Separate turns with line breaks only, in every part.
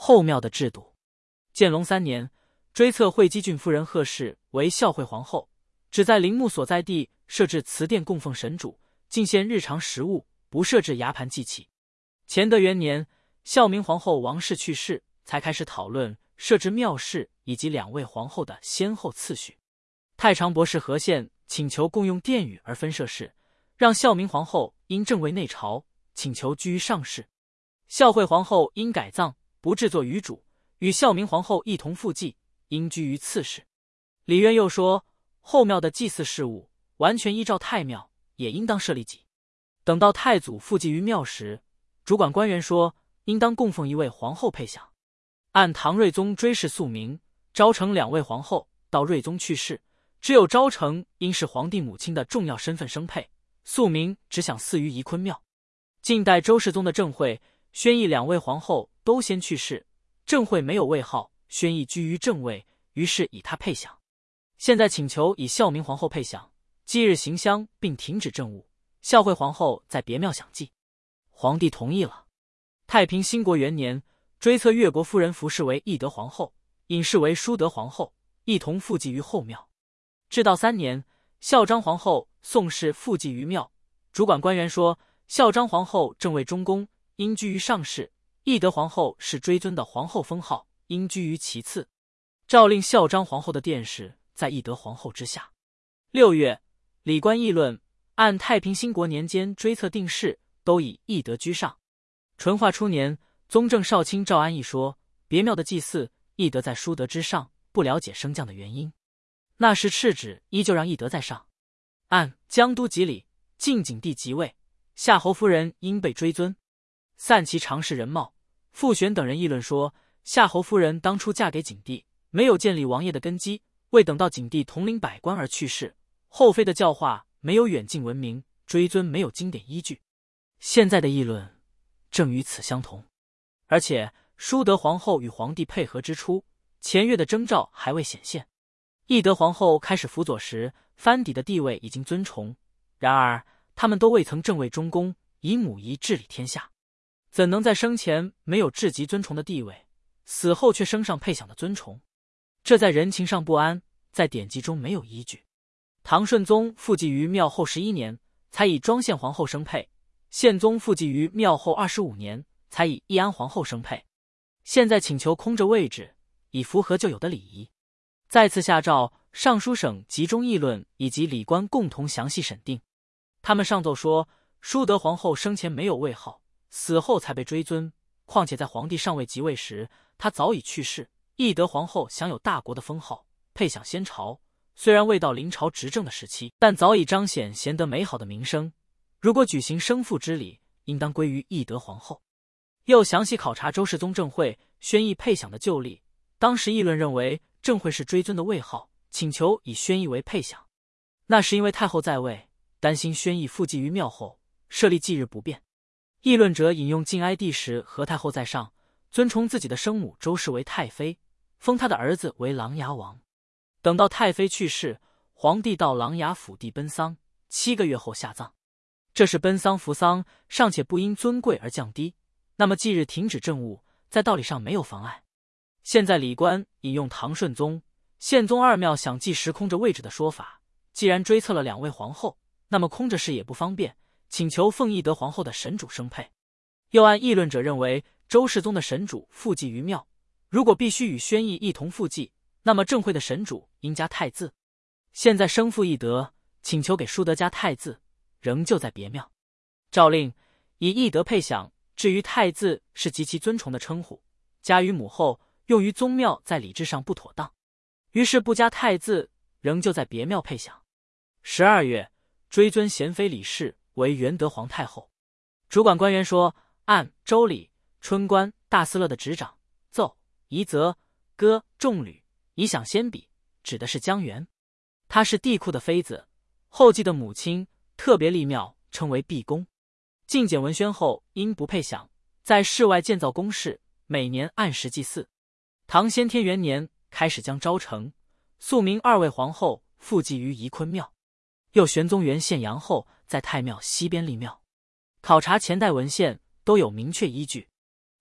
后庙的制度。建隆3年，追册会稽郡夫人贺氏为孝惠皇后，只在陵墓所在地设置祠殿供奉神主，进献日常食物，不设置崖盘祭器。乾德元年，孝明皇后王氏去世，才开始讨论设置庙事以及2位皇后的先后次序。太常博士何宪请求共用殿宇而分设事，让孝明皇后因正位内朝，请求居于上室。孝惠皇后因改葬，不制作余主，与孝明皇后一同复祭，应居于次室。李渊又说，后庙的祭祀事务完全依照太庙，也应当设立己。等到太祖复祭于庙时，主管官员说，应当供奉1位皇后配享。按唐睿宗追谥肃明，昭成2位皇后，到睿宗去世，只有昭成因是皇帝母亲的重要身份生配，肃明只想祀于仪坤庙。近代周世宗的郑惠宣义2位皇后都先去世，郑惠没有位号，宣义居于正位，于是以她配享。现在请求以孝明皇后配享，祭日行香并停止政务，孝惠皇后在别庙享祭。皇帝同意了。太平兴国元年，追册越国夫人服氏为懿德皇后，尹氏为淑德皇后，一同复祭于后庙。至道3年，孝章皇后宋氏复祭于庙，主管官员说，孝章皇后正位中宫，应居于上室；懿德皇后是追尊的皇后封号，应居于其次。诏令孝章皇后的殿试在懿德皇后之下。6月，礼官议论，按太平兴国年间追册定事，都以懿德居上。淳化初年，宗正少卿赵安义说，别庙的祭祀，懿德在淑德之上，不了解升降的原因。那时敕旨依旧让懿德在上。按江都吉礼，晋景帝即位，夏侯夫人应被追尊。散其常侍人茂、傅玄等人议论说，夏侯夫人当初嫁给景帝，没有建立王业的根基，未等到景帝统领百官而去世，后妃的教化没有远近闻名，追尊没有经典依据。现在的议论正与此相同。而且淑德皇后与皇帝配合之初，前月的征兆还未显现。懿德皇后开始辅佐时，藩邸的地位已经尊崇，然而他们都未曾正位中宫，以母仪治理天下，怎能在生前没有至极尊崇的地位，死后却升上配享的尊崇？这在人情上不安，在典籍中没有依据。唐顺宗复祭于庙后11年，才以庄宪皇后升配；宪宗复祭于庙后25年，才以义安皇后升配。现在请求空着位置，以符合旧有的礼仪。再次下诏，尚书省集中议论以及礼官共同详细审定。他们上奏说，淑德皇后生前没有位号，死后才被追尊，况且在皇帝尚未即位时，她早已去世。懿德皇后享有大国的封号，配享先朝，虽然未到临朝执政的时期，但早已彰显贤德美好的名声。如果举行生父之礼，应当归于懿德皇后。又详细考察周世宗郑惠宣义配享的旧例，当时议论认为郑惠是追尊的位号，请求以宣义为配享。那是因为太后在位，担心宣义复祭于庙后，设立祭日不便。议论者引用晋哀帝时何太后在上，尊崇自己的生母周氏为太妃，封他的儿子为琅琊王。等到太妃去世，皇帝到琅琊府地奔丧，7个月后下葬。这是奔丧服丧尚且不因尊贵而降低，那么祭日停止政务，在道理上没有妨碍。现在礼官引用唐顺宗、宪宗2庙享祭时空着位置的说法，既然追册了2位皇后，那么空着事也不方便，请求奉懿德皇后的神主升配。又按议论者认为，周世宗的神主复祭于庙，如果必须与宣义一同复祭，那么郑惠的神主应加太字。现在生父懿德，请求给淑德加太字，仍旧在别庙。诏令以懿德配享，至于太字是极其尊崇的称呼，加于母后，用于宗庙在礼制上不妥当，于是不加太字，仍旧在别庙配享。12月，追尊贤妃李氏为元德皇太后。主管官员说，按周礼、春官、大司乐的执掌，奏、夷则、歌、仲吕以享先比，指的是姜元。她是帝喾的妃子，后继的母亲，特别立庙称为毕宫。晋简文宣后因不配享，在室外建造宫室，每年按时祭祀。唐先天元年开始将昭成、肃明2位皇后复祭于仪坤庙。又玄宗元献阳后在太庙西边立庙。考察前代文献都有明确依据。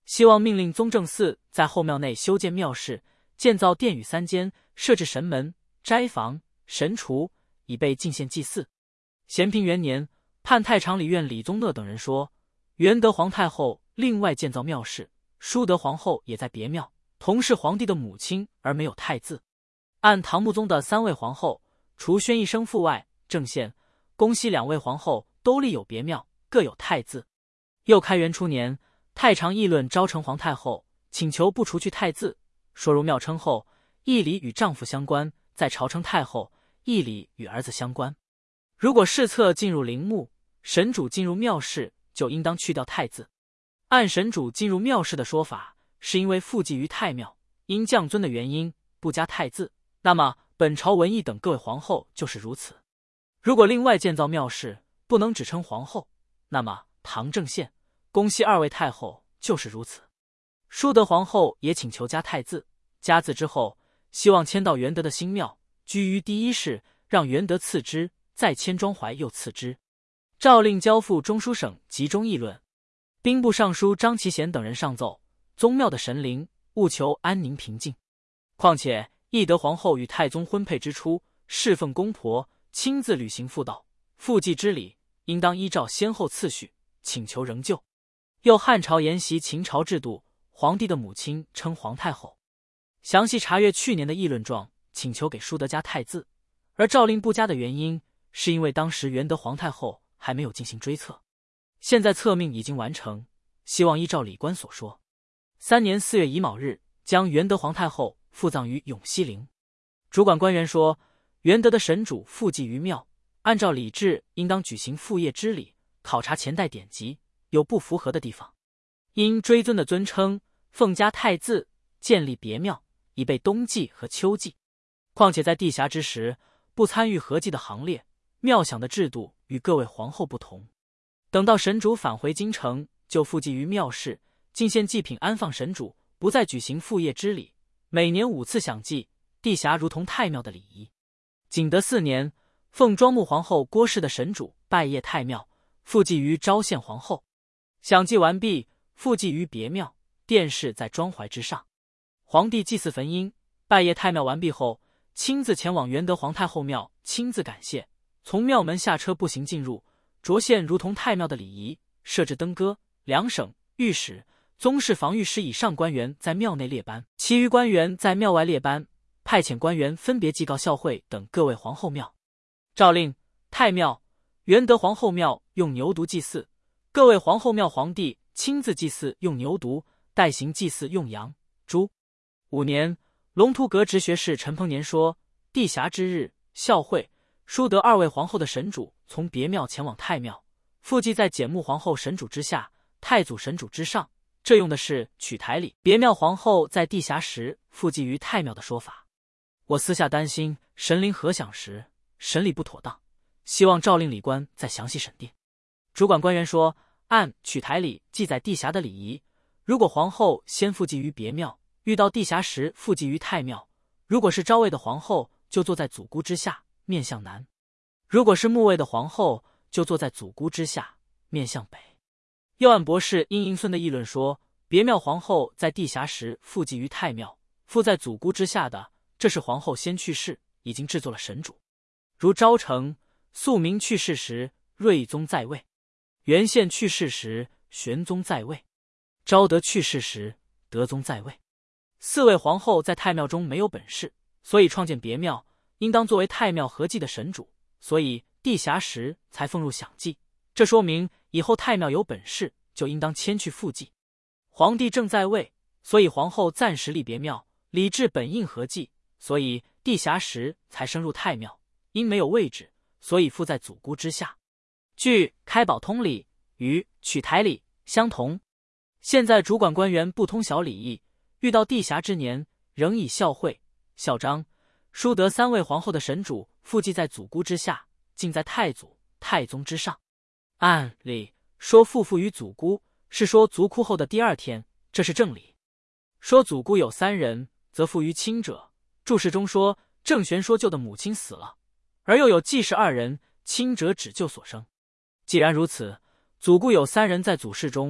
希望命令宗正寺在后庙内修建庙室，建造殿宇3间，设置神门、斋房、神厨，以备进献祭祀。咸平元年，判太常理院李宗讷等人说，元德皇太后另外建造庙室，淑德皇后也在别庙，同是皇帝的母亲而没有太字。按唐穆宗的3位皇后，除宣义生父外，郑宪、恭熙2位皇后都立有别庙，各有太字。又开元初年，太常议论昭成皇太后，请求不除去太字，说入庙称后，义理与丈夫相关，在朝称太后，义理与儿子相关。如果侍侧进入陵墓，神主进入庙室，就应当去掉太字。按神主进入庙室的说法，是因为附祭于太庙，因降尊的原因不加太字，那么本朝文艺等各位皇后就是如此。如果另外建造庙室，不能只称皇后，那么唐正宪、恭熙2位太后就是如此。淑德皇后也请求加太字，加字之后，希望迁到元德的新庙，居于第一室，让元德次之，再迁庄怀又次之。诏令交付中书省集中议论。兵部尚书张其贤等人上奏，宗庙的神灵务求安宁平静。况且懿德皇后与太宗婚配之初，侍奉公婆，亲自履行妇道，附祭之礼应当依照先后次序，请求仍旧。又汉朝沿袭秦朝制度，皇帝的母亲称皇太后。详细查阅去年的议论状，请求给淑德加太字，而诏令不加的原因，是因为当时元德皇太后还没有进行追册，现在册命已经完成，希望依照礼官所说，3年4月乙卯日将元德皇太后附葬于永熙陵。主管官员说，元德的神主附祭于庙，按照礼制应当举行复业之礼，考察前代典籍，有不符合的地方，因追尊的尊称，奉加太字，建立别庙，以备冬祭和秋祭。况且在帝匣之时，不参与合祭的行列，庙享的制度与各位皇后不同。等到神主返回京城，就附祭于庙室，进献祭品，安放神主，不再举行复业之礼。每年5次享祭，帝匣如同太庙的礼仪。景德4年，奉庄穆皇后郭氏的神主拜谒太庙，附祭于昭献皇后。享祭完毕，附祭于别庙，殿室在庄怀之上。皇帝祭祀焚阴，拜谒太庙完毕后，亲自前往元德皇太后庙，亲自感谢，从庙门下车步行进入，着现如同太庙的礼仪，设置灯歌、两省、御史、宗室防御师以上官员在庙内列班，其余官员在庙外列班，派遣官员分别祭告孝惠等各位皇后庙。诏令太庙、元德皇后庙用牛犊祭祀，各位皇后庙皇帝亲自祭祀用牛犊，代行祭祀用羊、猪。5年，龙图阁直学士陈鹏年说，帝匣之日，孝惠、淑德2位皇后的神主从别庙前往太庙，附祭在简穆皇后神主之下，太祖神主之上，这用的是取台礼，别庙皇后在帝匣时附祭于太庙的说法。我私下担心神灵合享时审理不妥当，希望诏令礼官再详细审定。主管官员说，按取台礼记载帝匣的礼仪，如果皇后先附祭于别庙，遇到帝匣时附祭于太庙，如果是昭位的皇后，就坐在祖姑之下，面向南；如果是穆位的皇后，就坐在祖姑之下，面向北。又按博士殷迎孙的议论说，别庙皇后在帝匣时附祭于太庙，附在祖姑之下的，这是皇后先去世，已经制作了神主。如昭成、肃明去世时，睿宗在位；元宪去世时，玄宗在位；昭德去世时，德宗在位。4位皇后在太庙中没有本事，所以创建别庙，应当作为太庙合祭的神主，所以帝匣时才奉入享祭。这说明以后太庙有本事，就应当迁去附祭。皇帝正在位，所以皇后暂时立别庙，礼制本应合祭，所以帝匣时才升入太庙，因没有位置，所以附在祖姑之下。据开宝通礼与取台礼相同。现在主管官员不通晓礼义，遇到帝匣之年，仍以孝惠、孝章、淑德3位皇后的神主附祭在祖姑之下，敬在太祖、太宗之上。按理说附于祖姑，是说族哭后的第2天，这是正理。说祖姑有3人，则附于亲者。注释中说，郑玄说舅的母亲死了，而又有继室2人，亲者指舅所生。既然如此，祖姑有3人在祖室中，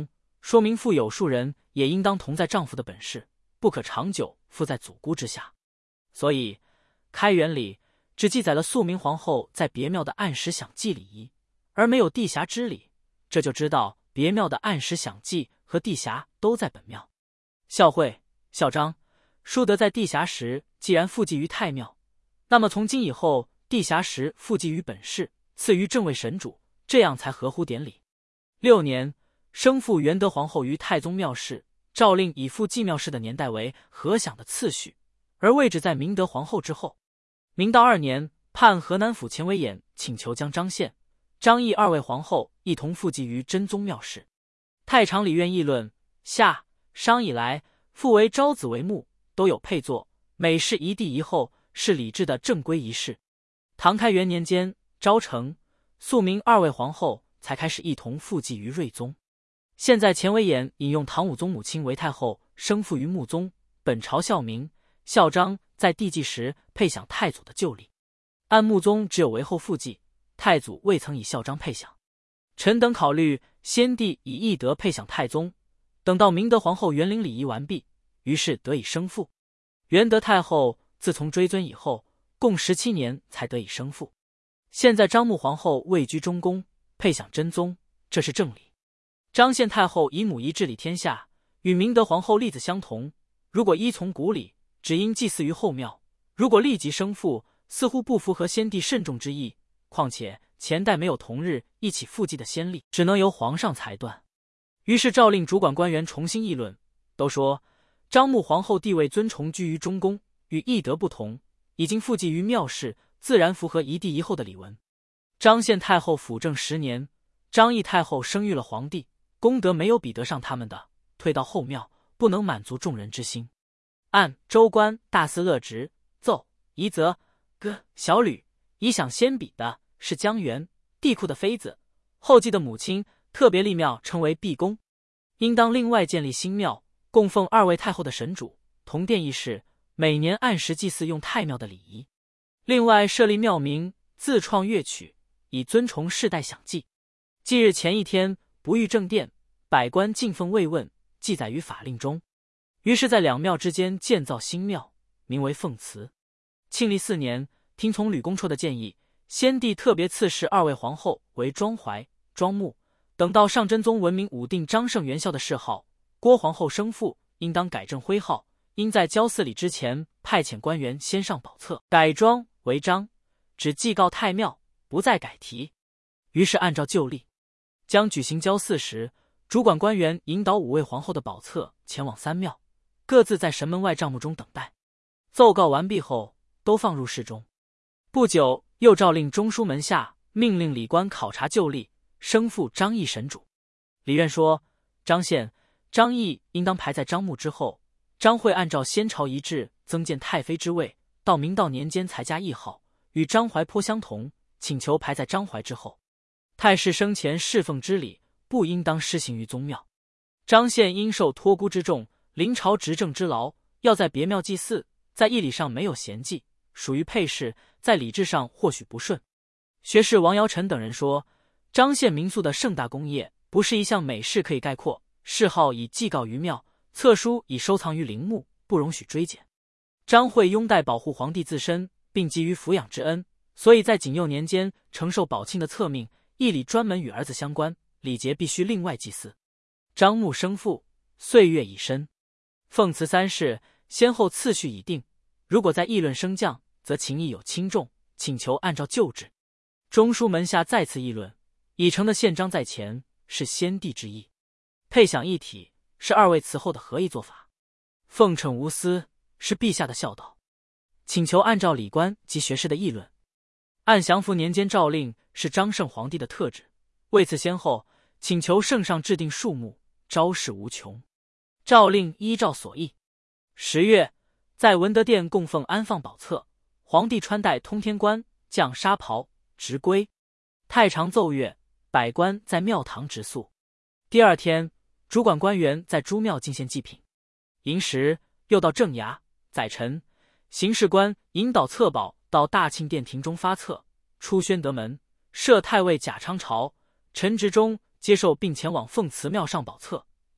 说明父有数人也应当同在丈夫的本事，不可长久附在祖姑之下。所以开元里只记载了肃明皇后在别庙的按时享祭礼仪，而没有地辖之礼，这就知道别庙的按时享祭和地辖都在本庙。孝惠、孝章、淑德在地辖时既然附祭于太庙，那么从今以后地辖时附祭于本市，赐于正位神主，这样才合乎典礼。6年，生父元德皇后于太宗庙事，诏令以附祭庙事的年代为合享的次序，而位置在明德皇后之后。明道2年，判河南府钱维演请求将张宪、张毅2位皇后一同附祭于真宗庙事。太常理院议论夏、商以来，复为昭子为墓，都有配作，每事一帝一后，是礼制的正规仪式。唐开元年间，昭成、肃明2位皇后才开始一同附祭于睿宗。现在钱维演引用唐武宗母亲为太后，生父于穆宗，本朝孝明、孝章在帝祭时配享太祖的旧礼。按穆宗只有为后附祭，太祖未曾以孝章配享。臣等考虑先帝以懿德配享太宗，等到明德皇后元龄礼仪完毕，于是得以生父。元德太后自从追尊以后，共17年才得以生父。现在张穆皇后位居中宫，配享真宗，这是正理。张宪太后以母仪治理天下，与明德皇后例子相同。如果依从古礼，只应祭祀于后庙；如果立即生父，似乎不符合先帝慎重之意。况且前代没有同日一起附祭的先例，只能由皇上裁断。于是诏令主管官员重新议论，都说张穆皇后地位尊崇居于中宫，与懿德不同，已经附祭于庙事，自然符合一帝一后的礼文。张宪太后辅政10年，张毅太后生育了皇帝，功德没有比得上他们的，退到后庙，不能满足众人之心。按州官大司乐职奏夷则小吕以享先比的是江源帝库的妃子，后继的母亲特别立庙称为毕宫，应当另外建立新庙，供奉2位太后的神主，同殿议事，每年按时祭祀用太庙的礼仪。另外设立庙名，自创乐曲，以尊崇世代享祭。祭日前一天不遇正殿，百官敬奉慰问，记载于法令中。于是在2庙之间建造新庙，名为奉祠。庆历4年，听从吕公绰的建议，先帝特别赐谥2位皇后为庄怀、庄穆。等到上真宗文明武定张圣元孝的谥号，郭皇后生父，应当改正徽号，应在交祀礼之前派遣官员先上宝册，改庄为张，只祭告太庙，不再改题。于是按照旧例，将举行交祀时，主管官员引导5位皇后的宝册前往3庙，各自在神门外帐幕中等待。奏告完毕后，都放入室中。不久，又诏令中书门下命令礼官考察旧例，生父张毅神主。礼院说，张宪、张毅应当排在张穆之后，张惠按照先朝遗制增建太妃之位，到明道年间才加谥号，与张怀颇相同，请求排在张怀之后。太师生前侍奉之礼，不应当施行于宗庙。张宪因受托孤之重，临朝执政之劳，要在别庙祭祀，在义理上没有贤迹，属于配饰，在礼制上或许不顺。学士王尧臣等人说，张宪民宿的盛大功业，不是一项美事可以概括，谥号已祭告于庙，册书已收藏于陵墓，不容许追减。张惠拥戴保护皇帝自身，并给予抚养之恩，所以在景佑年间承受宝庆的册命，义理专门与儿子相关，礼节必须另外祭祀。张穆生父，岁月已深，奉祠3事先后次序已定，如果在议论升降，则情义有轻重，请求按照旧制。中书门下再次议论，已成的宪章在前，是先帝之意，配享一体，是2位祠后的合议做法，奉承无私，是陛下的孝道，请求按照礼官及学士的议论。按祥符年间诏令，是张圣皇帝的特旨，为此先后，请求圣上制定数目，招式无穷。诏令依照所议。10月，在文德殿供奉安放宝册，皇帝穿戴通天冠，降纱袍，执圭。太常奏乐，百官在庙堂植肃。第2天，主管官员在诸庙进献祭品。寅时，又到正衙、宰臣、刑事官引导册宝到大庆殿庭中发册，出宣德门，设太尉贾昌朝、陈执中接受，并前往奉祠庙上宝册，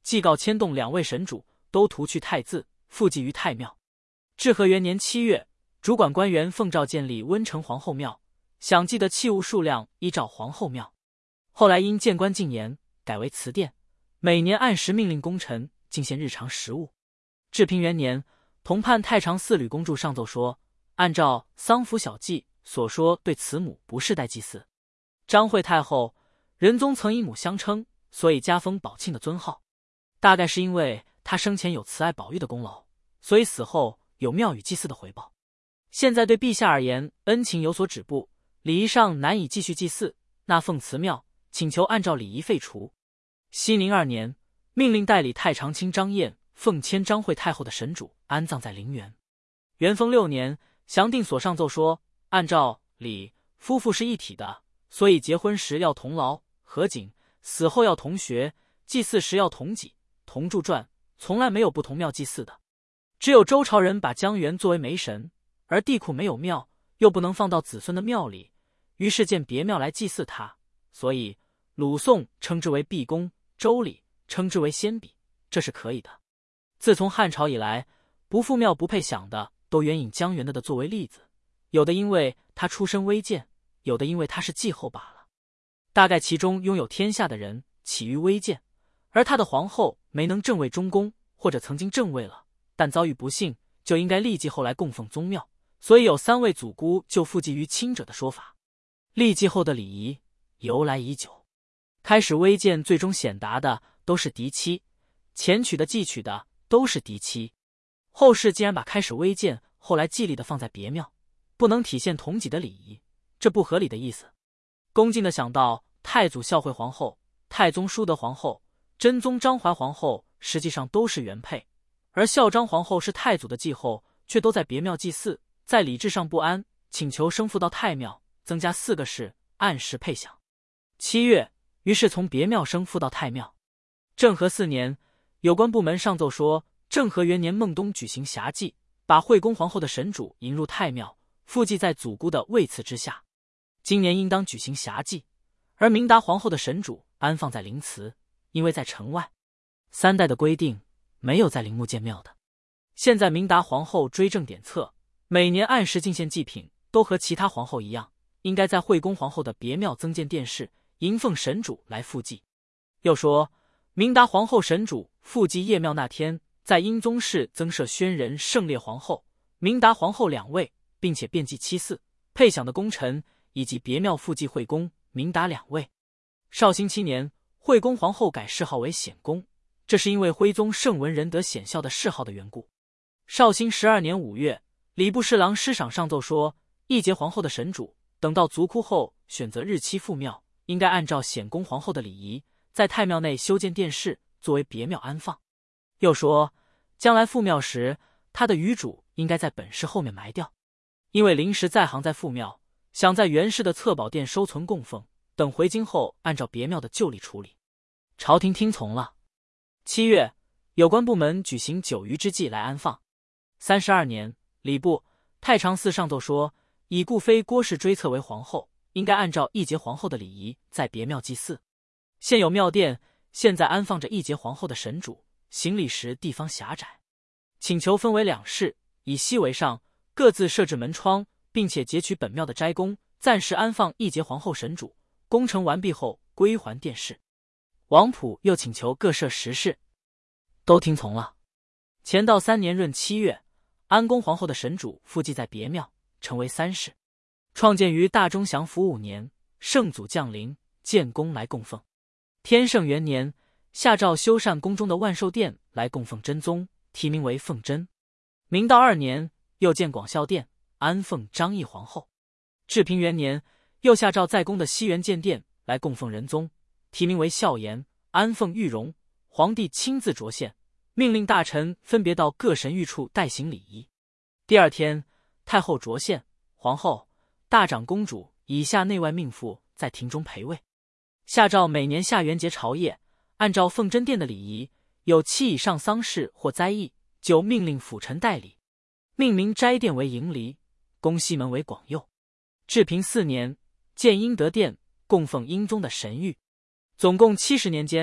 祭告牵动2位神主，都涂去太字，复祭于太庙。至和元年7月，主管官员奉诏建立温城皇后庙，享祭的器物数量依照皇后庙。后来因谏官进言，改为祠殿，每年按时命令功臣进献日常食物。治平元年，同判太常寺吕公著上奏说，按照丧服小祭所说，对慈母不世代祭祀。张惠太后仁宗曾以母相称，所以加封宝庆的尊号。大概是因为她生前有慈爱保育的功劳，所以死后有庙宇祭祀的回报。现在对陛下而言，恩情有所止步，礼仪上难以继续祭祀，那奉祠庙，请求按照礼仪废除。熙宁2年，命令代理太常卿张燕奉迁张惠太后的神主安葬在陵园。元丰6年，详定所上奏说，按照礼，夫妇是一体的，所以结婚时要同劳合景，死后要同穴，祭祀时要同己同柱传，从来没有不同庙祭祀的。只有周朝人把江源作为媒神，而地库没有庙，又不能放到子孙的庙里，于是建别庙来祭祀他，所以鲁宋称之为毕公，周礼称之为先比，这是可以的。自从汉朝以来，不复庙不配享的都援引江源的作为例子，有的因为他出身微贱，有的因为他是继后罢了。大概其中拥有天下的人起于微贱，而他的皇后没能正位中宫，或者曾经正位了，但遭遇不幸，就应该立继后来供奉宗庙，所以有3位祖姑就附继于亲者的说法。立继后的礼仪由来已久，开始微贱，最终显达的都是嫡妻，前娶的继娶的都是嫡妻。后世既然把开始微贱后来继立的放在别庙，不能体现同己的礼仪，这不合理的意思。恭敬的想到太祖孝惠皇后、太宗淑德皇后、真宗张怀皇后实际上都是原配，而孝章皇后是太祖的继后，却都在别庙祭祀，在礼制上不安，请求升复到太庙，增加4个氏，按时配享。7月，于是从别庙升复到太庙。政和4年，有关部门上奏说，政和元年孟冬举行霞祭，把惠公皇后的神主迎入太庙，附祭在祖姑的位次之下。今年应当举行霞祭，而明达皇后的神主安放在灵祠，因为在城外。3代的规定没有在陵墓建庙的。现在明达皇后追正典册，每年按时进献祭品，都和其他皇后一样，应该在惠公皇后的别庙增建殿室，迎奉神主来附祭。又说明达皇后神主附祭夜庙那天，在英宗室增设宣仁、圣烈皇后、明达皇后2位，并且遍祭七祀配享的功臣，以及别庙附祭惠公、明达2位。绍兴7年，惠公皇后改谥号为显公，这是因为徽宗圣文仁德显孝的谥号的缘故。绍兴12年5月，礼部侍郎师赏上奏说，义节皇后的神主等到族哭后选择日期复庙，应该按照显公皇后的礼仪，在太庙内修建殿室，作为别庙安放。又说将来复庙时，他的余主应该在本室后面埋掉，因为临时在行在复庙，想在原氏的册宝殿收存供奉，等回京后按照别庙的旧例处理。朝廷听从了。7月，有关部门举行9余之祭来安放。32年，礼部太常寺上奏说，以故妃郭氏追册为皇后，应该按照义节皇后的礼仪在别庙祭祀。现有庙殿，现在安放着义节皇后的神主，行礼时地方狭窄，请求分为2室，以西为上，各自设置门窗，并且截取本庙的斋宫，暂时安放义节皇后神主，工程完毕后归还殿室。王溥又请求各设10室，都听从了。乾道3年闰7月，安公皇后的神主附祭在别庙，成为3室。创建于大中祥符5年，圣祖降临，建宫来供奉。天圣元年，下诏修缮宫中的万寿殿来供奉真宗，题名为奉真。明道2年，又建广孝殿，安奉张义皇后。治平元年，又下诏在宫的西园建殿来供奉仁宗，题名为孝严，安奉玉容。皇帝亲自着献，命令大臣分别到各神谕处代行礼仪。第2天，太后着献，皇后、大长公主以下内外命妇在庭中陪位。下诏每年下元节朝谒，按照奉真殿的礼仪，有7以上丧事或灾异，就命令辅臣代理，命名斋殿为迎离，宫西门为广佑。治平4年，建英德殿，供奉英宗的神谕。总共70年间，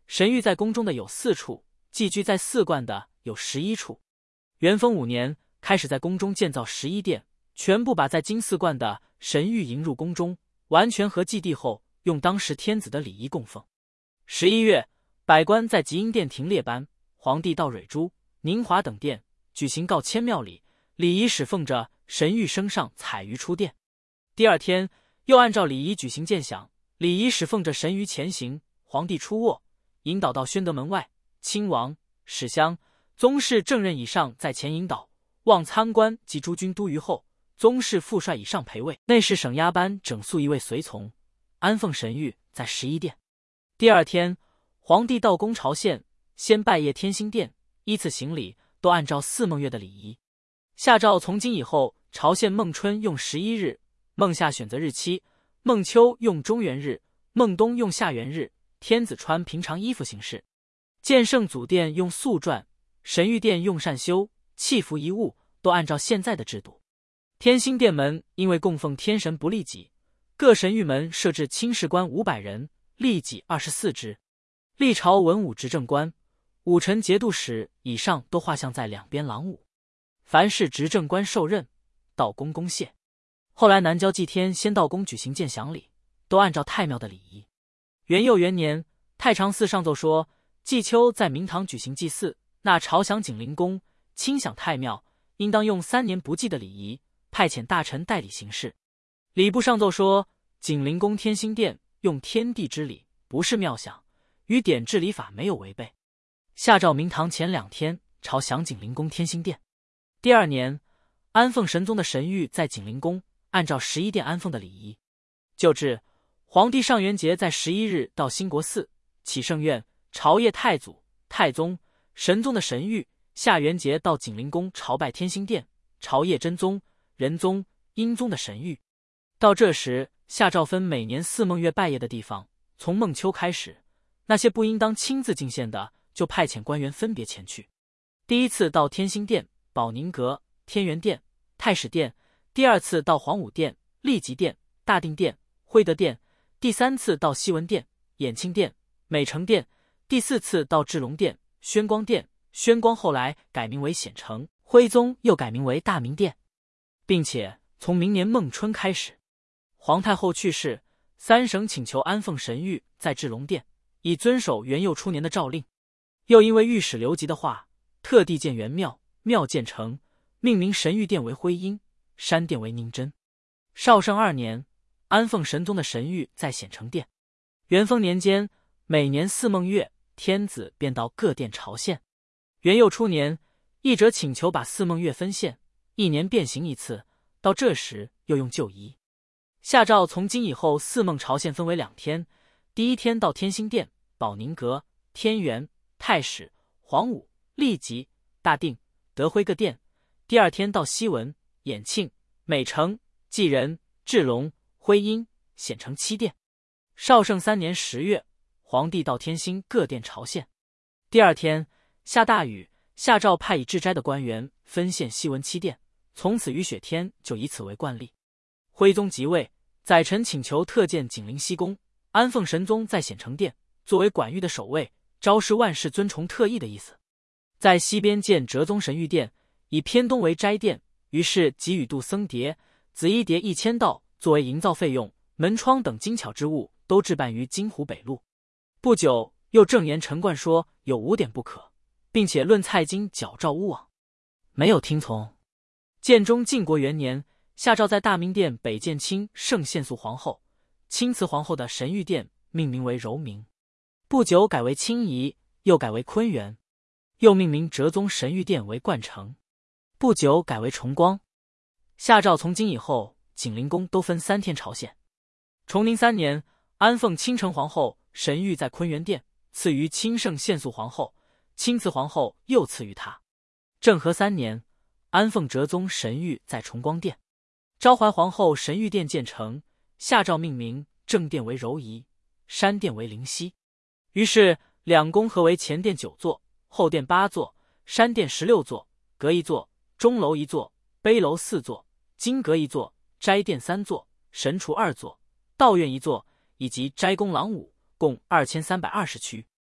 神域在宫中的有4处，寄居在4观的有11处。元丰5年，开始在宫中建造11殿，全部把在京4观的神域迎入宫中，完全合祭地后，用当时天子的礼仪供奉。11月，百官在极阴殿停列班，皇帝到蕊珠、宁华等殿举行告迁庙礼，礼仪使奉着神域升上彩鱼出殿。第2天，又按照礼仪举行鉴享，礼仪使奉着神鱼前行，皇帝出卧，引导到宣德门外，亲王、史襄、宗室正任以上在前引导，望参官及诸军都虞后，宗室副帅以上陪位，内侍省押班整肃一位随从，安奉神谕在11殿。第2天，皇帝到宫朝献，先拜谒天兴殿，依次行礼，都按照4孟月的礼仪。下诏从今以后，朝献孟春用11日，孟夏选择日期，孟秋用中元日，孟冬用下元日，天子穿平常衣服行事。建圣祖殿用素篆，神谕殿用善修，器服遗物都按照现在的制度。天兴殿门因为供奉天神不利己，各神谕门设置卿士官500人，利己24只。历朝文武执政官、武臣节度使以上都画像在两边廊庑。凡是执政官受任，到宫公谢。后来南郊祭天先到宫举行鉴享礼，都按照太庙的礼仪。元佑元年，太常寺上奏说，季秋在明堂举行祭祀，那朝享景灵宫，亲享太庙，应当用3年不祭的礼仪，派遣大臣代理行事。礼部上奏说，景灵宫天兴殿用天地之礼，不是庙享，与典制礼法没有违背。下诏明堂前2天朝享景灵宫天兴殿。第2年，安奉神宗的神谕在景灵宫，按照11殿安奉的礼仪。旧制，皇帝上元节在11日到兴国寺启圣院朝谒太祖、太宗、神宗的神谕，下元节到景灵宫朝拜天兴殿，朝谒真宗、仁宗、英宗的神谕。到这时，下诏分每年4孟月拜谒的地方，从孟秋开始，那些不应当亲自进献的，就派遣官员分别前去。第1次到天兴殿、保宁阁、天元殿、太史殿；第2次到黄武殿、立极殿、大定殿、徽德殿；第3次到西文殿、衍庆殿、美成殿；第4次到智龙殿、宣光殿。宣光后来改名为显成，徽宗又改名为大明殿，并且从明年孟春开始，皇太后去世，3省请求安奉神谕在智龙殿，以遵守元佑初年的诏令。又因为御史刘吉的话，特地建元庙，庙建成，命名神谕殿为徽因，山殿为宁真。绍圣2年，安奉神宗的神谕在显成殿。元丰年间，每年4孟月，天子便到各殿朝献。元佑初年，议者请求把4孟月分献，1年变行1次，到这时又用旧仪。下诏从今以后4孟朝献分为2天，第1天到天兴殿、保宁阁、天元、太史、黄武、立极、大定、德徽各殿；第2天到西文、衍庆、美成、济仁、智龙、徽因、显成7殿。绍圣3年10月，皇帝到天兴各殿朝献。第2天下大雨，下诏派以治斋的官员分献西文7殿，从此雨雪天就以此为惯例。徽宗即位，宰臣请求特建景灵西宫，安奉神宗在显成殿，作为管御的守卫，昭示万世尊崇特意的意思。在西边建哲宗神谕殿，以偏东为斋殿，于是给予杜僧牒、紫衣牒1000道作为营造费用，门窗等精巧之物都置办于金湖北路。不久，又正言陈冠说有5点不可，并且论蔡京矫诏诬往，没有听从。建中靖国元年，下诏在大明殿北建清圣献肃皇后、钦慈皇后的神谕殿，命名为柔明。不久改为清仪，又改为坤元，又命名哲宗神谕殿为冠城。不久改为崇光。下诏从今以后，景灵宫都分3天朝献。崇宁3年，安奉钦成皇后神谕在坤元殿，赐于钦圣献肃皇后，钦慈皇后又赐于他。政和3年，安奉哲宗神谕在崇光殿。昭怀皇后神谕殿建成，下诏命名正殿为柔仪，山殿为灵溪。于是2宫合为前殿9座，后殿8座，山殿16座，阁1座，钟楼1座，碑楼4座，金阁1座，斋殿3座，神厨2座，道院1座，以及斋宫廊庑，共2320区。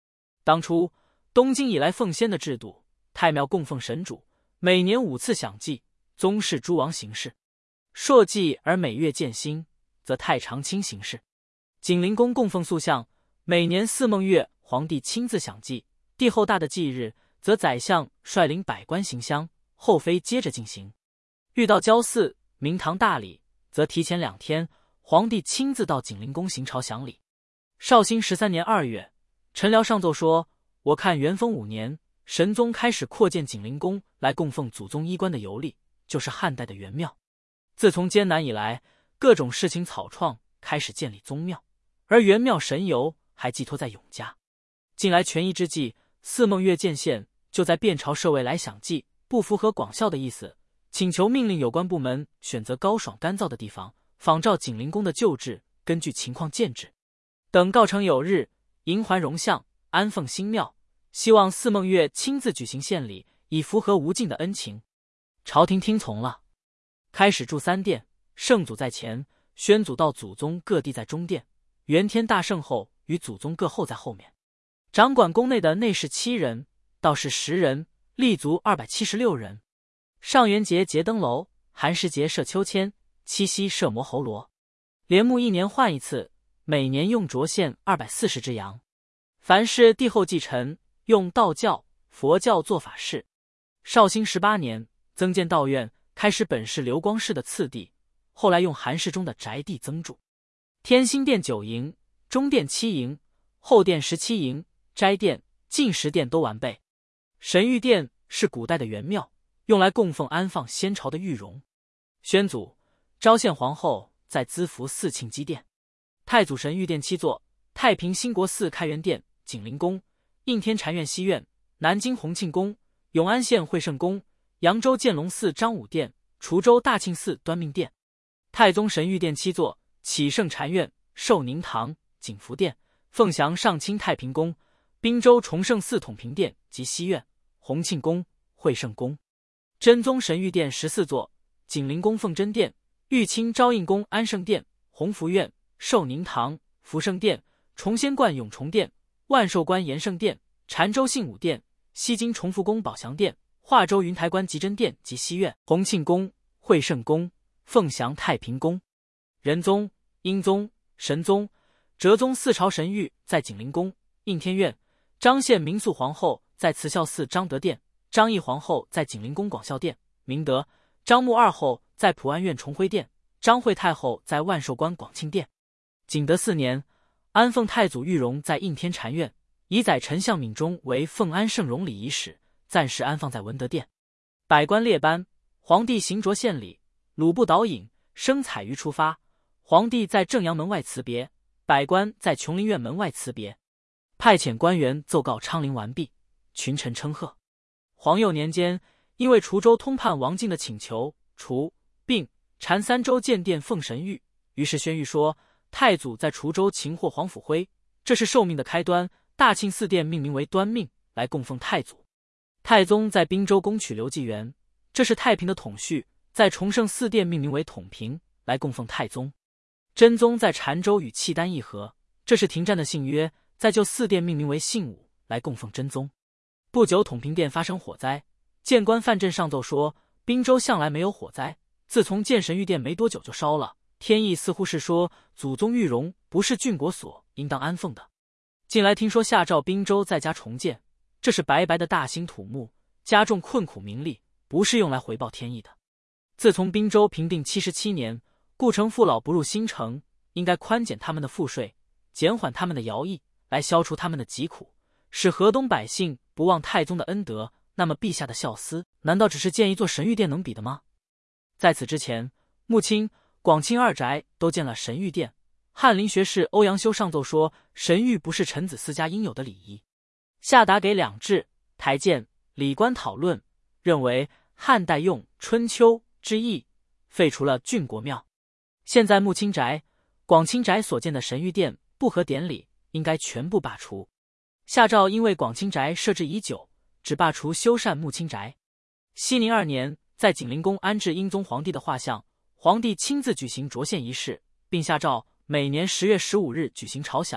当初东京以来奉先的制度，太庙供奉神主，每年5次享祭，宗室诸王行事；朔祭而每月见星，则太常卿行事。景灵宫供奉塑像，每年4孟月，皇帝亲自享祭；帝后大的忌日，则宰相率领百官行香，后妃接着进行。遇到郊祀、明堂大礼，则提前2天，皇帝亲自到景灵宫行朝享礼。绍兴13年2月，陈辽上奏说：我看元丰5年，神宗开始扩建景灵宫来供奉祖宗衣冠的由例，就是汉代的元庙。自从艰难以来，各种事情草创，开始建立宗庙，而元庙神游还寄托在永嘉。近来权宜之计，4孟月见县，就在便朝设位来享祭，不符合广孝的意思，请求命令有关部门选择高爽干燥的地方，仿照景灵宫的旧制，根据情况建制。等告成有日，迎还容像，安奉新庙，希望4孟月亲自举行献礼，以符合无尽的恩情。朝廷听从了，开始筑3殿，圣祖在前，宣祖到祖宗各地在中殿，元天大圣后与祖宗各后在后面。掌管宫内的内侍7人，道士10人，立足276人。上元节结灯楼，寒食节设秋千，七夕设摩喉罗。帘幕1年换一次，每年用斫献240只羊。凡是帝后继承，用道教、佛教做法事。绍兴18年，增建道院，开始本是流光寺的次第，后来用韩世忠的宅地增筑。天心殿9营，中殿7营，后殿17营，斋殿、进食殿都完备。神玉殿是古代的元庙，用来供奉安放先朝的玉容。宣祖、昭献皇后在资福4庆基殿。太祖神玉殿7座：太平兴国寺开元殿、景灵宫、应天禅院西院、南京弘庆宫、永安县惠圣宫、扬州建隆寺张武殿、滁州大庆寺端命殿。太宗神玉殿7座：启圣禅院、寿宁堂、景福殿、凤翔上清太平宫、滨州崇圣寺统平殿及西院、弘庆宫、惠圣宫。真宗神玉殿14座：景灵宫奉真殿、玉清昭应宫安圣殿、弘福院、寿宁堂、福圣殿、崇仙观永崇殿、万寿观延圣殿、澶州信武殿、西京崇福宫宝祥殿、华州云台观吉真殿及西院、弘庆宫、惠圣宫、凤翔太平宫。仁宗、英宗、神宗、哲宗4朝神谕在景灵宫、应天院，张献明肃皇后在慈孝寺彰德殿，张毅皇后在景灵宫广孝殿、明德，张穆2后在普安院崇辉殿，张惠太后在万寿观广庆殿。景德4年，安奉太祖玉容在应天禅院，以载陈相敏中为奉安圣容礼仪使，暂时安放在文德殿。百官列班，皇帝行着献礼，鲁部导引，升彩鱼出发。皇帝在正阳门外辞别，百官在琼林院门外辞别。派遣官员奏告昌陵完毕，群臣称贺。皇佑年间，因为滁州通判王进的请求，滁、并、禅3州建殿奉神谕，于是宣谕说，太祖在滁州擒获黄甫辉，这是受命的开端，大庆寺殿命名为端命，来供奉太祖。太宗在滨州攻取刘继元，这是太平的统序，在崇圣寺殿命名为统平，来供奉太宗。真宗在澶州与契丹议和，这是停战的信约，在就寺殿命名为信武，来供奉真宗。不久统平殿发生火灾，谏官范镇上奏说，滨州向来没有火灾，自从建神玉殿没多久就烧了，天意似乎是说祖宗玉容不是郡国所应当安奉的。近来听说下诏滨州在家重建，这是白白的大兴土木，加重困苦民力，不是用来回报天意的。自从滨州平定77年，故城父老不入新城，应该宽减他们的赋税，减缓他们的徭役，来消除他们的疾苦，使河东百姓不忘太宗的恩德。那么陛下的孝思，难道只是建一座神玉殿能比的吗？在此之前，穆清、广清2宅都建了神玉殿。翰林学士欧阳修上奏说，神玉不是臣子私家应有的礼仪，下达给两制、台谏、礼官讨论，认为汉代用春秋之意，废除了郡国庙。现在穆清宅、广清宅所建的神玉殿不合典礼，应该全部罢除。下诏因为广清宅设置已久，只罢除修缮穆清宅。熙宁2年，在景灵宫安置英宗皇帝的画像，皇帝亲自举行斫献仪式，并下诏每年10月15日举行朝享，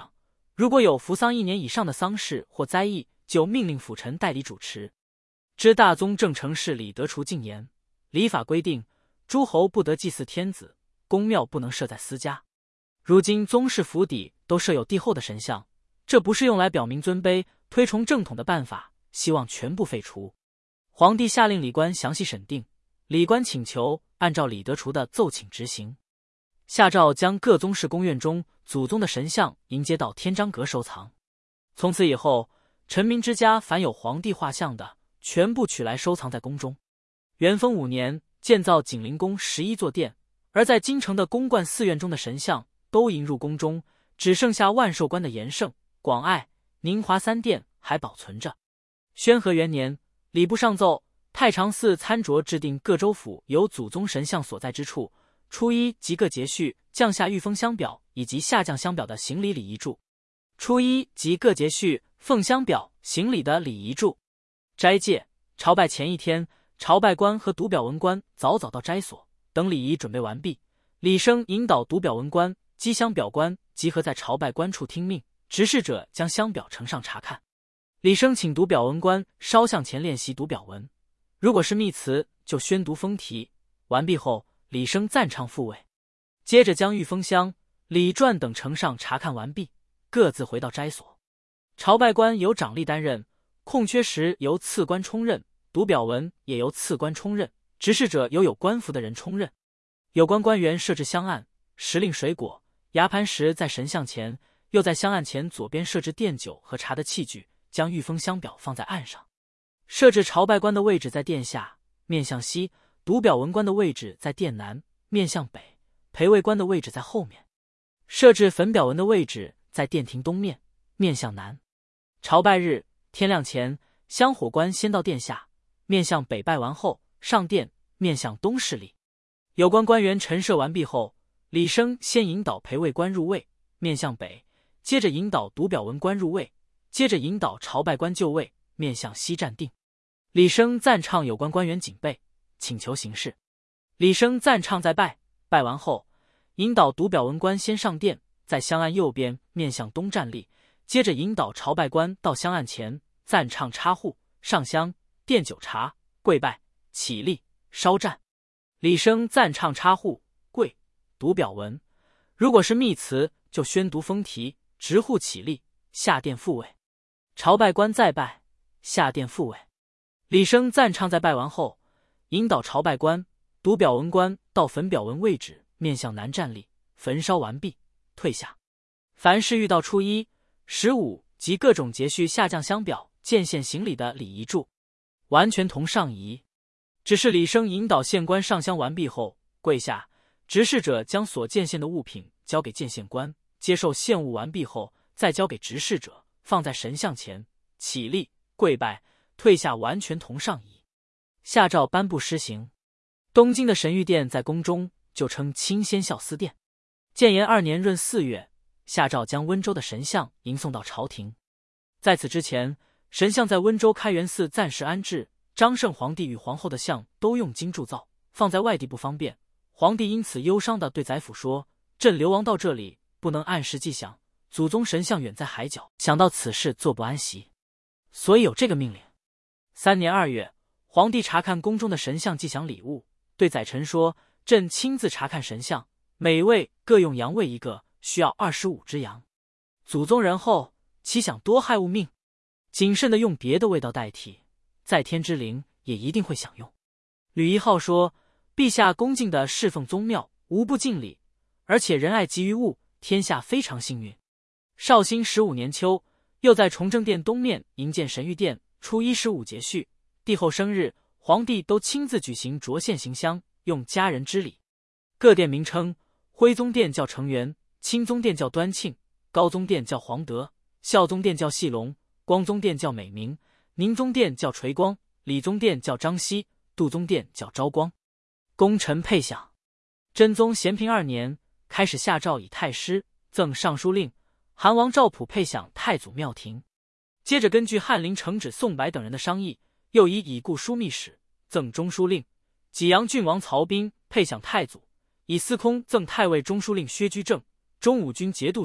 如果有服丧1年以上的丧事或灾异，就命令辅臣代理主持。知大宗正成事李德除禁言，礼法规定，诸侯不得祭祀天子，宫庙不能设在私家。如今宗室府邸都设有帝后的神像，这不是用来表明尊卑、推崇正统的办法，希望全部废除。皇帝下令礼官详细审定，礼官请求按照李德除的奏请执行。下诏将各宗室宫院中祖宗的神像迎接到天章阁收藏。从此以后，臣民之家凡有皇帝画像的，全部取来收藏在宫中。元丰5年，建造景灵宫11座殿，而在京城的宫观4院中的神像都迎入宫中，只剩下万寿观的延圣、广爱、宁华3殿还保存着。宣和元年，礼部上奏，太常寺参酌制定各州府有祖宗神像所在之处，初一即各节序降下御封箱表以及下降箱表的行礼礼仪注。初一即各节序奉箱表行礼的礼仪注。斋戒朝拜前一天，朝拜官和读表文官早早到斋所，等礼仪准备完毕，礼生引导读表文官、击箱表官集合在朝拜官处听命，执事者将箱表呈上查看。礼生请读表文官稍向前练习读表文，如果是密词就宣读封题，完毕后礼生赞唱复位，接着将御封箱、礼传等呈上查看完毕，各自回到斋所。朝拜官由长吏担任，空缺时由次官充任，读表文也由次官充任，执事者由有官服的人充任。有关官员设置香案、时令水果、牙盘石在神像前，又在香案前左边设置奠酒和茶的器具，将御封箱表放在案上。设置朝拜官的位置在殿下，面向西；读表文官的位置在殿南，面向北；陪位官的位置在后面。设置焚表文的位置在殿庭东面，面向南。朝拜日天亮前，香火官先到殿下，面向北拜完后上殿，面向东施礼。有关官员陈设完毕后，礼生先引导陪位官入位，面向北，接着引导读表文官入位，接着引导朝拜官就位，面向西站定。礼生赞唱有关官员警备，请求行事。礼生赞唱再拜，拜完后，引导读表文官先上殿，在香案右边面向东站立，接着引导朝拜官到香案前，赞唱插户、上香、奠酒茶、跪拜、起立、烧战。礼生赞唱插户、跪、读表文，如果是密词就宣读封题，执户起立，下殿复位。朝拜官再拜，下殿复位。礼生赞唱再拜完后，引导朝拜官、读表文官到焚表文位置，面向南站立，焚烧完毕，退下。凡是遇到初一、15及各种节序下降香表、见县行礼的礼仪注，完全同上仪。只是礼生引导县官上香完毕后跪下，执事者将所见县的物品交给见县官，接受献物完毕后再交给执事者，放在神像前，起立跪拜，退下，完全同上仪。下诏颁布施行。东京的神谕殿在宫中就称清仙孝司殿。建炎2年闰4月，下诏将温州的神像迎送到朝廷。在此之前，神像在温州开元寺暂时安置，张圣皇帝与皇后的像都用金铸造，放在外地不方便。皇帝因此忧伤地对宰辅说：“朕流亡到这里，不能按时祭享，祖宗神像远在海角，想到此事坐不安席，所以有这个命令。”3年2月，皇帝查看宫中的神像祭享礼物，对宰臣说：“朕亲自查看神像，每位各用羊喂1个，需要25只羊。祖宗仁厚，岂想多害物命？谨慎地用别的味道代替，在天之灵也一定会享用。”吕一号说：“陛下恭敬地侍奉宗庙，无不敬礼，而且仁爱给予物，天下非常幸运。”绍兴15年秋，又在崇政殿东面营建神谕殿，初一15节序。帝后生日，皇帝都亲自举行着线行香，用家人之礼。各殿名称：徽宗殿叫承元，钦宗殿叫端庆，高宗殿叫皇德，孝宗殿叫细隆，光宗殿叫美明，宁宗殿叫垂光，理宗殿叫张熙，杜宗殿叫昭光。功臣配享。真宗咸平2年，开始下诏以太师、赠尚书令、韩王赵普配享太祖庙廷。接着根据翰林承旨宋白等人的商议，又以故枢密使、赠中书令、济阳郡王曹彬配享太祖，以司空赠太尉中书令薛居正、中武军节度使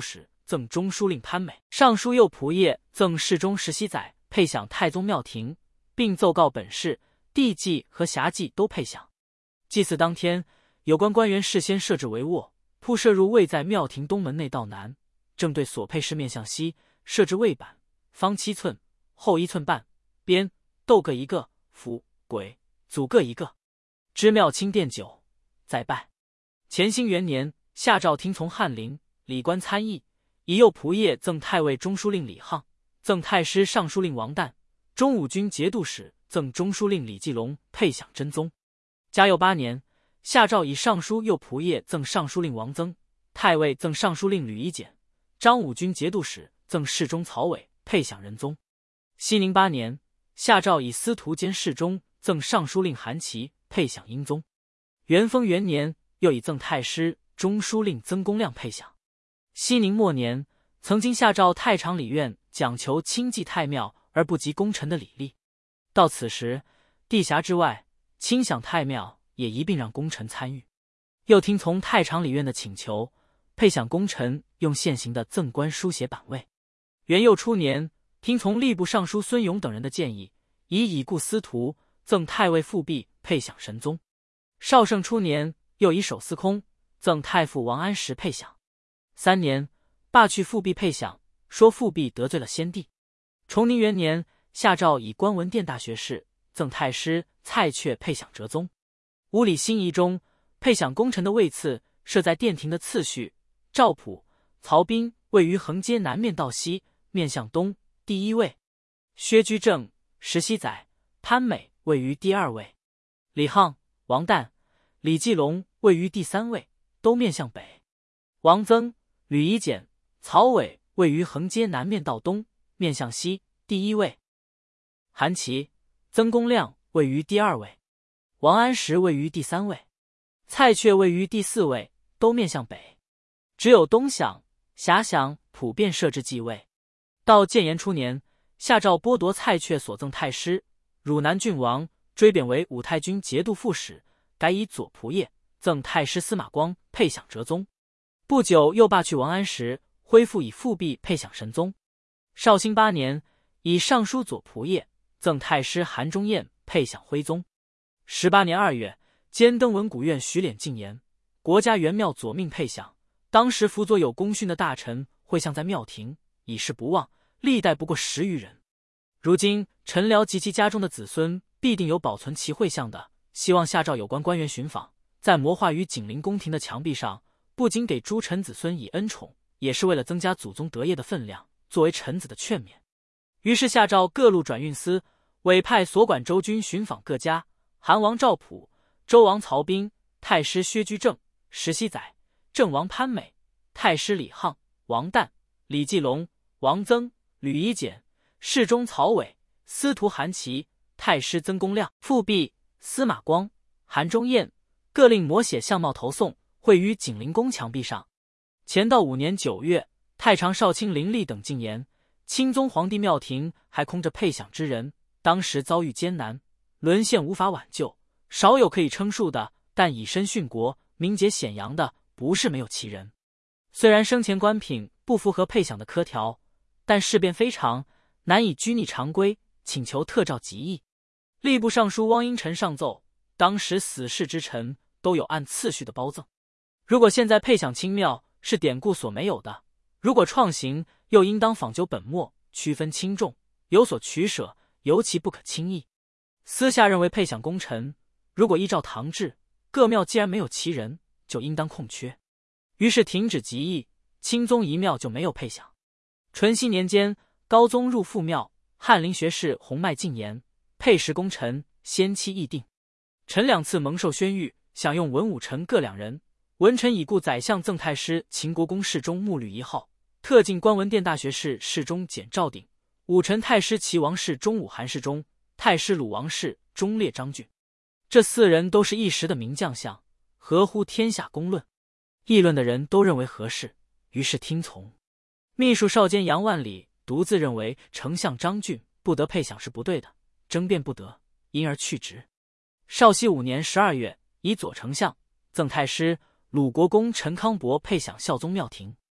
赠中书令潘美，尚书右仆射赠侍中石熙载，配享太宗庙庭，并奏告本市地祭和辖祭都配享。祭祀当天，有关官员事先设置帷幄，铺设入位在庙庭东门内道南，正对所配饰面向西，设置位板，方7寸，厚1寸半，边斗各一个，符簋祖各一个。知庙清奠酒，再拜。乾兴元年，下诏听从翰林、礼官参议，以右仆射赠太尉中书令李沆，赠太师尚书令王旦，中武军节度使赠中书令李继龙，配享真宗。嘉佑8年，下诏以尚书右仆射赠尚书令王增，太尉赠尚书令吕夷简，张武军节度使赠侍中曹伟，配享仁宗。熙宁8年，下诏以司徒兼侍中赠尚书令韩琦，配享英宗。元丰元年，又以赠太师、中书令曾公亮配享。熙宁末年，曾经下诏太常理院讲求清祭太庙而不及功臣的礼例，到此时，地辖之外，清享太庙也一并让功臣参与。又听从太常理院的请求，配享功臣用现行的赠官书写版位。元佑初年，听从吏部尚书孙勇等人的建议，以故司徒赠太尉复辟，配享神宗。绍圣初年，又以守司空赠太傅王安石配享。3年，罢去复辟配享，说复辟得罪了先帝。崇宁元年，下诏以官文殿大学士赠太师蔡确配享哲宗。五礼新仪中，配享功臣的位次设在殿庭的次序，赵普、曹彬位于横街南面道西，面向东，第1位；薛居正、石熙载、潘美位于第2位；李沆、王旦、李继龙位于第3位，都面向北；王增、吕夷简、曹伟位于横街南面道东，面向西，第1位；韩琦、曾公亮位于第2位，王安石位于第3位，蔡确位于第4位，都面向北。只有东享、遐想普遍设置继位。到建炎初年，下诏剥夺蔡确所赠太师，汝南郡王，追贬为武太君节度副使，改以左仆射，赠太师司马光，配享哲宗。不久又罢去王安石，恢复以复辟配享神宗。绍兴8年，以尚书左仆射，赠太师韩忠彦，配享徽宗。18年2月，兼登文古院徐敛进言，国家元庙左命配享。当时辅佐有功勋的大臣会相在庙庭，以示不忘，历代不过10余人。如今臣僚及其家中的子孙必定有保存其会相的，希望下诏有关官员寻访，在摹画于景陵宫廷的墙壁上，不仅给诸臣子孙以恩宠，也是为了增加祖宗德业的分量，作为臣子的劝勉。于是下诏各路转运司委派所管州军寻访各家，韩王赵普、周王曹彬、太师薛居正、石熙载、郑王潘美、太师李沆、王旦、李继龙、王增、吕夷简、侍中曹伟、司徒韩琦、太师曾公亮、复辟、司马光、韩忠彦，各令摹写相貌投送，绘于景陵宫墙壁上。乾道5年9月，太常少卿林立等进言，钦宗皇帝庙庭还空着配享之人，当时遭遇艰难，沦陷无法挽救，少有可以称述的，但以身殉国、名节显扬的，不是没有其人。虽然生前官品不符合配享的科条，但事变非常，难以拘泥常规，请求特诏极议。吏部尚书汪英臣上奏，当时死世之臣都有按次序的褒赠。如果现在配享清庙是典故所没有的，如果创行，又应当访究本末，区分轻重，有所取舍，尤其不可轻易。私下认为配享功臣，如果依照唐制，各庙既然没有其人，就应当空缺。于是停止集议，钦宗一庙就没有配享。淳熙年间，高宗入父庙，翰林学士洪迈进言，配食功臣，先期议定。臣2次蒙受宣谕，享用文武臣各2人。文臣已故宰相赠太师秦国公侍中穆履1号，特进官文殿大学士侍中简赵鼎，武臣太师齐王氏中武韩世忠，太师鲁王氏忠烈张俊。这4人都是一时的名将相，合乎天下公论。议论的人都认为合适，于是听从。秘书少监杨万里独自认为丞相张俊不得配享是不对的，争辩不得，因而去职。绍熙5年12月，以左丞相赠太师鲁国公陈康伯配享孝宗庙庭。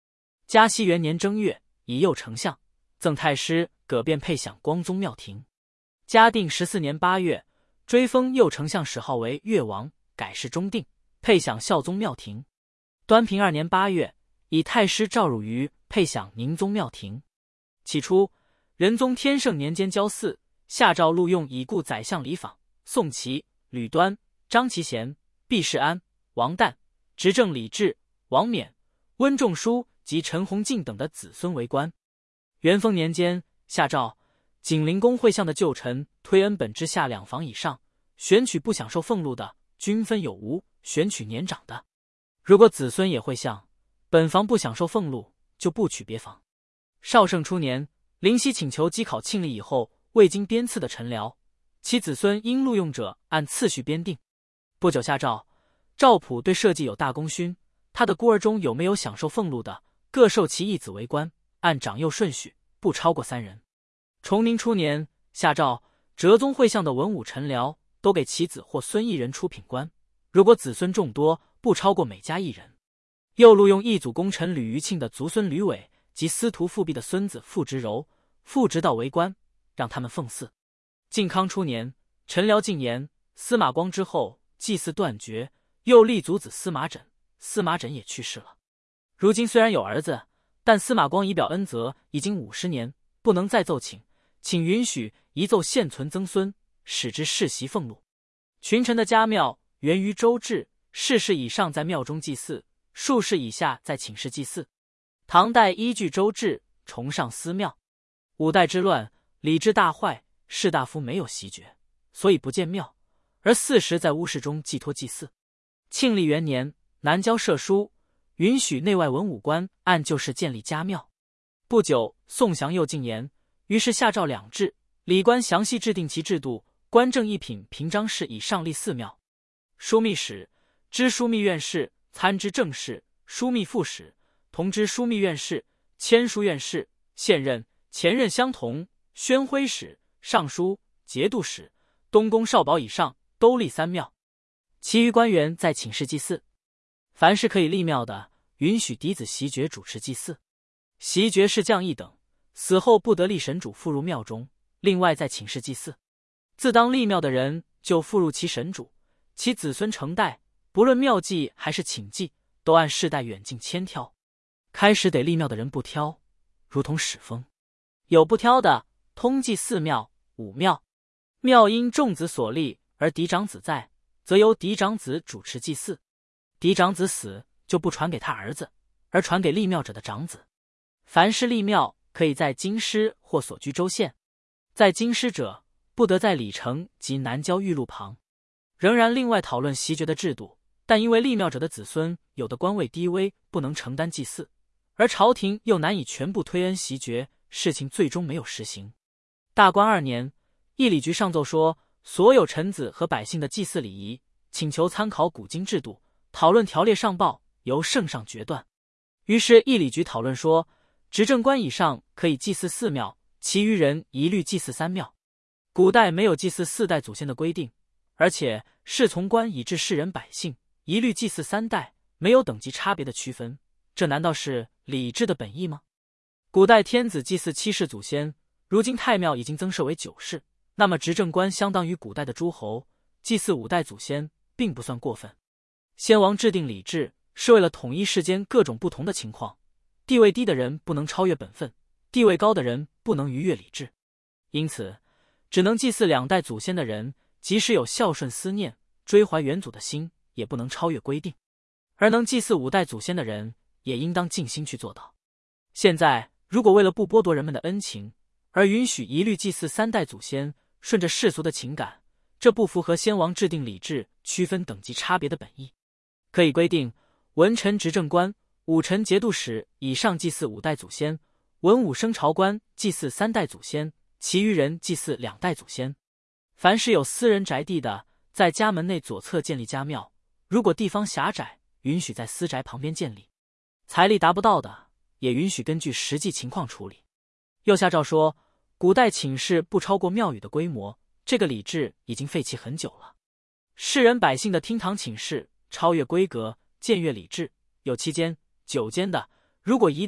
嘉熙元年正月，以右丞相、赠太师葛卞配享光宗庙庭。嘉定14年8月，追封右丞相谥号为越王，改谥中定，配享孝宗庙庭。端平2年8月，以太师赵汝愚配享宁宗庙庭。起初，仁宗天圣年间交祀，下诏录用已故宰相李昉、宋祁、吕端、张其贤、毕世安、王旦、执政李治、王冕、温仲舒及陈弘敬等的子孙为官。元丰年间，下诏景灵宫会相的旧臣推恩本之下2房以上，选取不享受俸禄的，均分有无，选取年长的。如果子孙也会相，本房不享受俸禄，就不取别房。绍圣初年，灵犀请求稽考庆历以后未经编赐的臣僚，其子孙应录用者按次序编定。不久下诏，赵普对社稷有大功勋，他的孤儿中有没有享受俸禄的，各授其一子为官，按长幼顺序，不超过3人。崇宁初年，下诏哲宗会相的文武臣僚都给其子或孙一人出品官，如果子孙众多，不超过每家1人。又录用义祖功臣吕余庆的族孙吕伟及司徒复弼的孙子傅直柔、傅直道为官，让他们奉祀。靖康初年，臣僚进言，司马光之后祭祀断绝，又立族子司马枕，司马枕也去世了。如今虽然有儿子，但司马光以表恩泽已经50年，不能再奏请允许移奏现存曾孙，使之世袭俸禄。群臣的家庙源于周制，世世以上在庙中祭祀，数世以下在寝室祭祀。唐代依据周制，崇尚司庙。5代之乱，礼制大坏，士大夫没有袭爵，所以不建庙，而40在巫室中寄托祭祀。庆历元年，南郊设书，允许内外文武官按旧式建立家庙。不久，宋祥又进言，于是下诏2制，礼官详细制定其制度，官正一品平章事以上立4庙。枢密使、知枢密院事、参知政事、枢密副使、同知枢密院事、签书院事，现任、前任相同，宣徽使、尚书、节度使、东宫少保以上都立3庙，其余官员在寝室祭祀。凡是可以立庙的，允许嫡子袭爵主持祭祀。袭爵是降一等，死后不得立神主附入庙中，另外在寝室祭祀。自当立庙的人就附入其神主，其子孙承代，不论庙祭还是寝祭，都按世代远近千挑。开始得立庙的人不挑，如同始封；有不挑的，通祭4庙、5庙。庙因众子所立，而嫡长子在，则由嫡长子主持祭祀。嫡长子死，就不传给他儿子，而传给立庙者的长子。凡是立庙，可以在京师或所居州县。在京师者，不得在里城及南郊御路旁。仍然另外讨论袭爵的制度，但因为立庙者的子孙有的官位低微，不能承担祭祀，而朝廷又难以全部推恩袭爵，事情最终没有实行。大观2年，议礼局上奏说，所有臣子和百姓的祭祀礼仪，请求参考古今制度，讨论条列上报，由圣上决断。于是议礼局讨论说，执政官以上可以祭祀4庙，其余人一律祭祀3庙。古代没有祭祀4代祖先的规定，而且侍从官以至世人百姓一律祭祀3代，没有等级差别的区分，这难道是礼制的本意吗？古代天子祭祀7世祖先，如今太庙已经增设为9世，那么执政官相当于古代的诸侯，祭祀5代祖先并不算过分。先王制定礼制是为了统一世间各种不同的情况，地位低的人不能超越本分，地位高的人不能逾越礼制，因此只能祭祀2代祖先的人，即使有孝顺思念、追怀远祖的心，也不能超越规定。而能祭祀5代祖先的人，也应当尽心去做到。现在如果为了不剥夺人们的恩情，而允许一律祭祀3代祖先，顺着世俗的情感，这不符合先王制定礼制区分等级差别的本意。可以规定，文臣执政官、武臣节度使以上祭祀5代祖先，文武升朝官祭祀3代祖先，其余人祭祀2代祖先。凡是有私人宅地的，在家门内左侧建立家庙，如果地方狭窄，允许在私宅旁边建立。财力达不到的，也允许根据实际情况处理。又下诏说，古代寝室不超过庙宇的规模，这个礼制已经废弃很久了。世人百姓的厅堂寝室超越规格，僭越礼制，有7间、9间的，如果一旦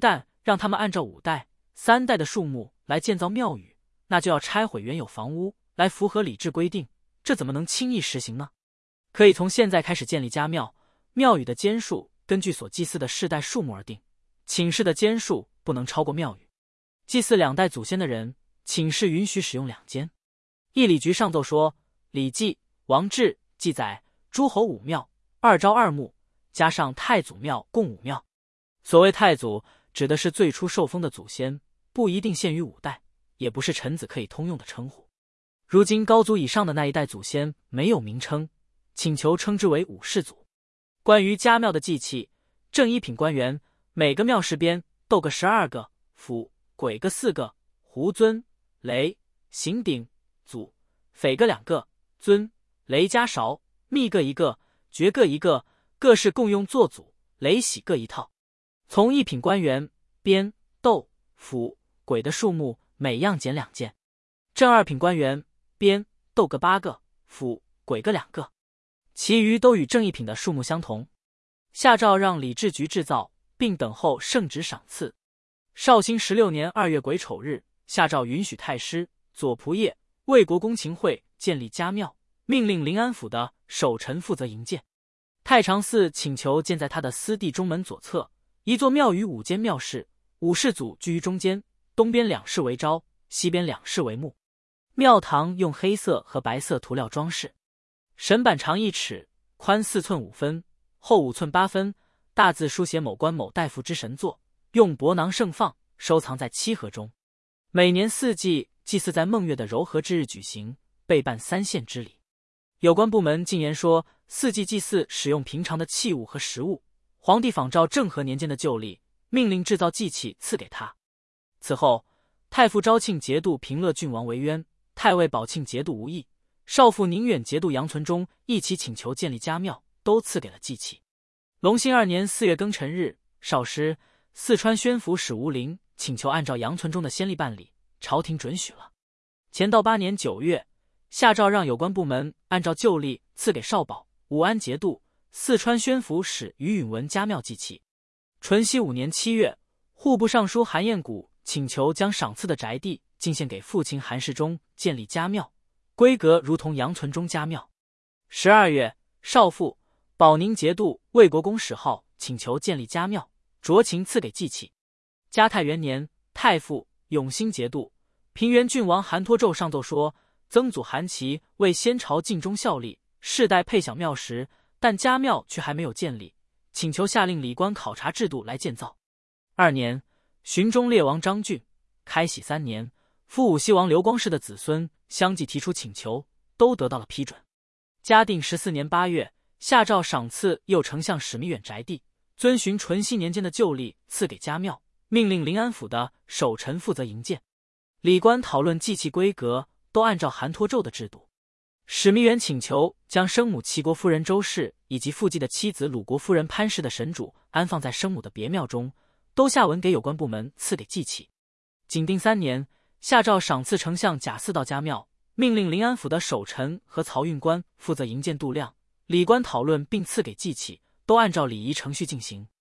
让他们按照5代、3代的数目来建造庙宇，那就要拆毁原有房屋，来符合礼制规定，这怎么能轻易实行呢？可以从现在开始建立家庙，庙宇的间数根据所祭祀的世代数目而定，寝室的间数不能超过庙宇。祭祀2代祖先的人，寝室允许使用2间。义礼局上奏说，《礼记·王制》记载，诸侯5庙，2朝2暮，加上太祖庙共5庙。所谓太祖，指的是最初受封的祖先，不一定限于5代，也不是臣子可以通用的称呼。如今高祖以上的那一代祖先没有名称，请求称之为5世祖。关于家庙的祭器，正一品官员每个庙事边斗个12个，府鬼个4个，猢尊、雷、刑鼎、祖、匪各2个，尊、雷加勺、密各1个，爵各1个，各式共用坐祖、雷喜各1套。从一品官员、边、斗、府、鬼的数目每样减2件。正2品官员、边、斗各8个，府、鬼各2个，其余都与正一品的数目相同。下诏让礼制局制造，并等候圣旨赏赐。绍兴16年2月癸丑日，下诏允许太师、左仆射、魏国公秦桧建立家庙，命令临安府的守臣负责营建。太常寺请求建在他的私地中门左侧，一座庙宇5间庙室，5世祖居于中间，东边2室为昭，西边2室为穆。庙堂用黑色和白色涂料装饰。神板长1尺，宽4寸5分，厚5寸8分，大字书写某官某大夫之神作，用帛囊盛放，收藏在漆盒中。每年4祭祭祀在孟月的柔和之日举行，备办3献之礼。有关部门进言说，4祭祭祀使用平常的器物和食物。皇帝仿照政和年间的旧例，命令制造祭器赐给他。此后，太傅昭庆节度平乐郡王为渊，太尉宝庆节度吴懿，少傅宁远节度杨存忠一起请求建立家庙，都赐给了祭器。隆兴2年4月庚辰日，少师、四川宣抚使吴陵请求按照杨存忠的先例办理，朝廷准许了。乾道8年9月，下诏让有关部门按照旧例赐给少保、武安节度、四川宣抚使于允文家庙祭器。淳熙5年7月，户部尚书韩彦谷请求将赏赐的宅地进献给父亲韩世忠建立家庙，规格如同杨存忠家庙。12月，少傅、保宁节度魏国公史浩请求建立家庙，酌情赐给祭器。嘉泰元年，太傅、永兴节度平原郡王韩托胄上奏说，曾祖韩琦为先朝尽忠效力，世代配享庙时，但家庙却还没有建立，请求下令礼官考察制度来建造。2年，巡中列王张俊，开禧3年，父武西王刘光世的子孙相继提出请求，都得到了批准。嘉定14年8月，下诏赏赐右丞相史弥远宅地，遵循淳熙年间的旧例赐给家庙，命令临安府的守臣负责营建。礼官讨论祭器规格，都按照韩托胄的制度。史弥远请求将生母齐国夫人周氏以及父继的妻子鲁国夫人潘氏的神主安放在生母的别庙中，都下文给有关部门赐给祭器。景定3年，下诏赏赐丞相贾似道家庙，命令临安府的守臣和漕运官负责营建度量。礼官讨论并赐给祭器，都按照礼仪程序进行。